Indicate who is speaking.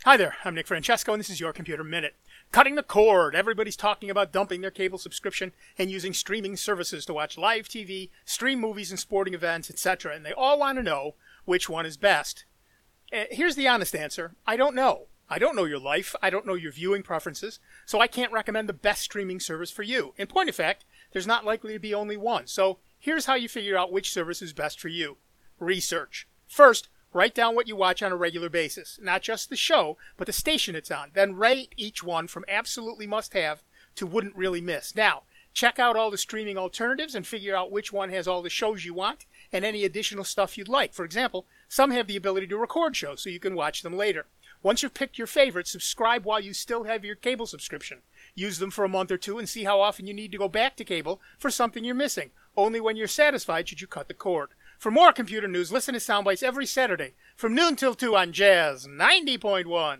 Speaker 1: Hi there, I'm Nick Francesco, and this is your Computer Minute. Cutting the cord. Everybody's talking about dumping their cable subscription and using streaming services to watch live TV, stream movies and sporting events, etc. And they all want to know which one is best. Here's the honest answer. I don't know. I don't know your life. I don't know your viewing preferences, so I can't recommend the best streaming service for you. In point of fact, there's not likely to be only one. So here's how you figure out which service is best for you. Research. First, write down what you watch on a regular basis, not just the show, but the station it's on. Then rate each one from absolutely must-have to wouldn't really miss. Now, check out all the streaming alternatives and figure out which one has all the shows you want and any additional stuff you'd like. For example, some have the ability to record shows so you can watch them later. Once you've picked your favorite, subscribe while you still have your cable subscription. Use them for a month or two and see how often you need to go back to cable for something you're missing. Only when you're satisfied should you cut the cord. For more computer news, listen to Soundbites every Saturday from noon till 2 on Jazz 90.1.